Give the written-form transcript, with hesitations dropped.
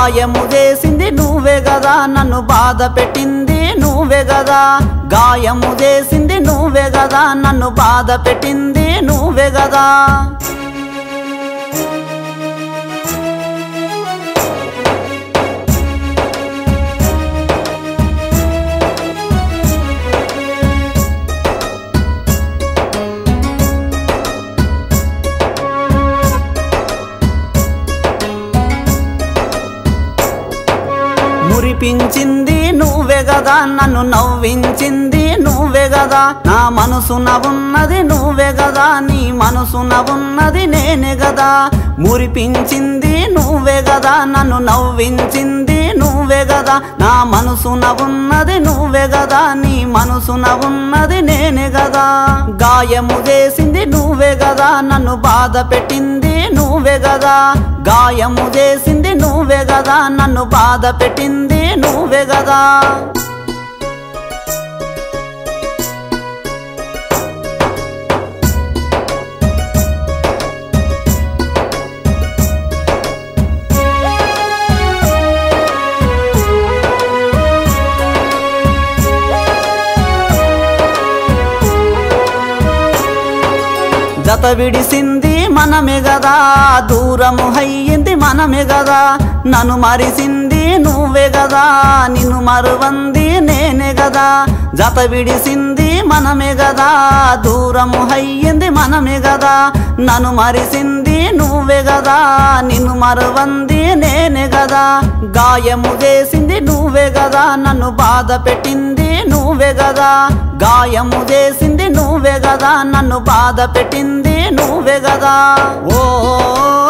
గాయము చేసింది నువ్వే గదా నన్ను బాధ పెట్టింది నువ్వే గదా గాయము చేసింది నువ్వే గదా నన్ను బాధ పెట్టింది నువ్వే గదా మురిపించింది నువ్వే గదా నన్ను నవ్వించింది నువ్వే గదా నా మనసున ఉన్నది నువ్వే గదా నీ మనసున ఉన్నది నేనే గదా మురిపించింది నువ్వే గదా నన్ను నవ్వించింది నువ్వే గదా నా మనసున ఉన్నది నువ్వే గదా నీ మనసున ఉన్నది నేనే గదా గాయము చేసింది నువ్వే గదా నన్ను బాధ పెట్టింది నువ్వే గదా గాయము చేసింది నువ్వే గదా నన్ను బాధ పెట్టింది నువ్వే గదా జత విడిసింది మనమే గదా దూరము అయ్యింది మనమే గదా నన్ను మరిసింది నువ్వే గదా నిన్ను మరువంది నేనే గదా జత విడిసింది మనమే గదా దూరము అయ్యింది మనమే గదా నన్ను మరిసింది నువ్వే గదా నిన్ను మరువంది నేనే గదా గాయము చేసింది నువ్వే గదా నన్ను బాధ పెట్టింది నువ్వే గదా గాయము చేసింది నువ్వే గదా నన్ను బాధ పెట్టింది నువ్వే గదా ఓ